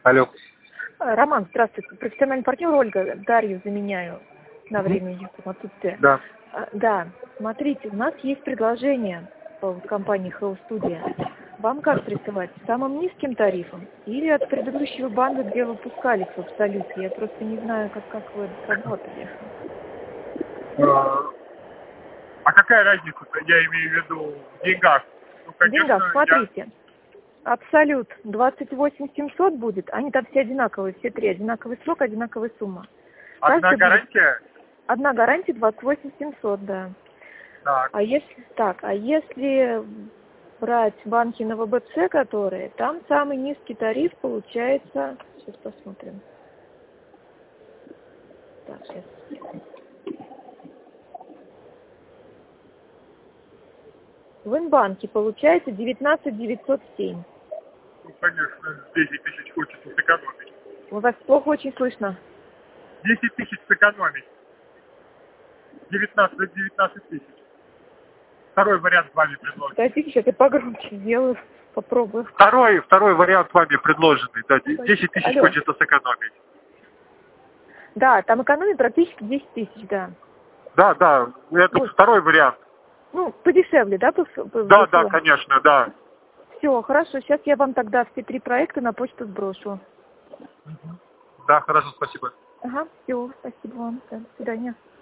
Алло. Роман, здравствуйте. Профессиональный партнер Ольга. Дарью заменяю на время ее отсутствия. Да. Да, смотрите, у нас есть предложение по компании Hello Studio. Вам как присылать? Самым низким тарифом или от предыдущего банка, где выпускались в абсолюте? Я просто не знаю, как вы работали. А какая разница-то, я имею в виду, в деньгах? Ну, В конечно, деньгах, смотрите. Абсолют 28 700 будет, они там все одинаковые, все три, одинаковый срок, одинаковая сумма. Одна гарантия? Одна гарантия 28 700, да. Так. А если брать банки на ВБЦ, которые, там самый низкий тариф получается, сейчас посмотрим. Так, сейчас. В Инбанке получается 19 907. Ну, конечно, 10 тысяч хочется сэкономить. У вас плохо очень слышно. 10 тысяч сэкономить. 19 тысяч. Второй вариант вами предложен. Подождите, сейчас я погромче сделаю, попробую. Второй вариант вами предложенный. Да, 10 тысяч Алло. хочется сэкономить. Да, там экономия практически 10 тысяч, да. Да, это Вот. второй вариант. Ну, подешевле, да? Да, конечно, да. Все, хорошо, сейчас я вам тогда все три проекта на почту сброшу. Да, хорошо, спасибо. Ага, все, спасибо вам, до свидания.